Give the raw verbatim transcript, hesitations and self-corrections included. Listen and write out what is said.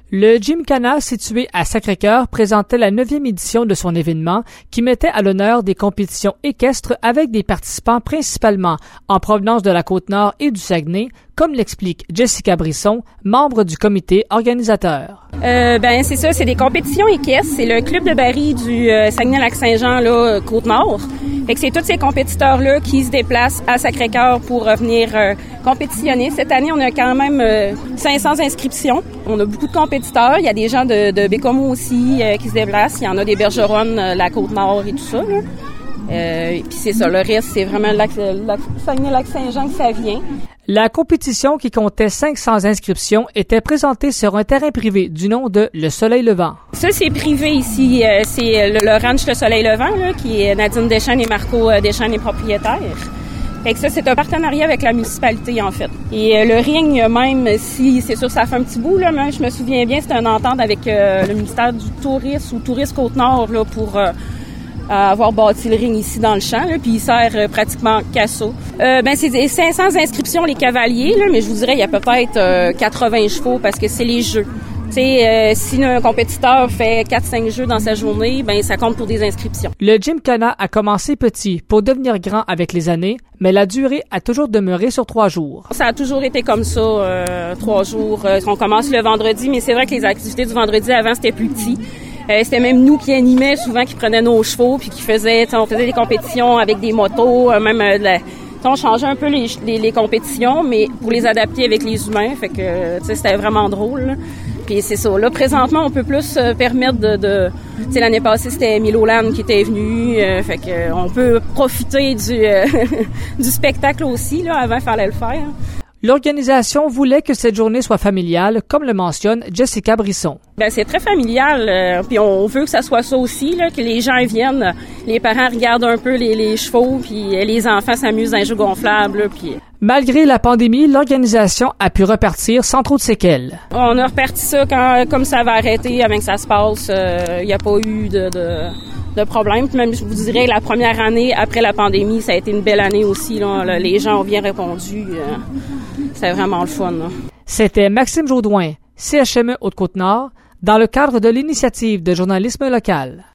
Le Gymkhana, situé à Sacré-Cœur, présentait la neuvième édition de son événement qui mettait à l'honneur des compétitions équestres avec des participants principalement en provenance de la Côte-Nord et du Saguenay, comme l'explique Jessica Brisson, membre du comité organisateur. Euh, ben c'est ça, c'est des compétitions équestres. C'est le club de Barry du euh, Saguenay-Lac-Saint-Jean, là, Côte-Nord. Fait que c'est tous ces compétiteurs-là qui se déplacent à Sacré-Cœur pour venir euh, compétitionner. Cette année, on a quand même euh, cinq cents inscriptions. On a beaucoup de compétiteurs. Il y a des gens de, de Bécomo aussi euh, qui se déplacent. Il y en a des bergeronnes, euh, la Côte-Nord et tout ça, là. Euh, et puis c'est ça, le reste, c'est vraiment le lac, lac, Saguenay-Lac-Saint-Jean que ça vient. La compétition, qui comptait cinq cents inscriptions, était présentée sur un terrain privé du nom de Le Soleil Levant. Ça, c'est privé ici. Euh, c'est le, le ranch Le Soleil Levant, là, qui est Nadine Deschênes et Marco Deschênes les propriétaires. Fait que ça, c'est un partenariat avec la municipalité, en fait. Et euh, le ring, même si, c'est sûr, ça fait un petit bout, là, mais je me souviens bien, c'était une entente avec euh, le ministère du Tourisme ou Tourisme Côte-Nord, là, pour... Euh, à avoir bâti le ring ici dans le champ, là, puis il sert euh, pratiquement qu'à ça. Euh, ben c'est des cinq cents inscriptions les cavaliers, là, mais je vous dirais il y a peut-être euh, quatre-vingts chevaux parce que c'est les jeux. Tu sais, euh, si un compétiteur fait quatre cinq jeux dans sa journée, ben ça compte pour des inscriptions. Le Gymkhana a commencé petit pour devenir grand avec les années, mais la durée a toujours demeuré sur trois jours. Ça a toujours été comme ça, euh, trois jours. Euh, on commence le vendredi, mais c'est vrai que les activités du vendredi avant c'était plus petit. Euh, c'était même nous qui animaient souvent, qui prenaient nos chevaux puis qui faisaient, on faisait des compétitions avec des motos, euh, même euh, de la, on changeait un peu les, les, les compétitions, mais pour les adapter avec les humains, fait que c'était vraiment drôle. Là. Puis c'est ça. Là, présentement, on peut plus se permettre de, de tu sais, l'année passée, c'était Miloland qui était venu, euh, fait que on peut profiter du euh, du spectacle aussi là, avant il fallait le faire. L'organisation voulait que cette journée soit familiale, comme le mentionne Jessica Brisson. Ben c'est très familial, euh, puis on veut que ça soit ça aussi, là, que les gens viennent, les parents regardent un peu les, les chevaux, puis les enfants s'amusent dans les jeux gonflables, là, puis... Malgré la pandémie, l'organisation a pu repartir sans trop de séquelles. On a reparti ça quand, comme ça va arrêter, avant que ça se passe, il euh, n'y a pas eu de... de... de problème. Même, je vous dirais, la première année après la pandémie, ça a été une belle année aussi. Là. Les gens ont bien répondu. Euh, c'était vraiment le fun. Là. C'était Maxime Jaudoin, C H M E Haute-Côte-Nord, dans le cadre de l'initiative de journalisme local.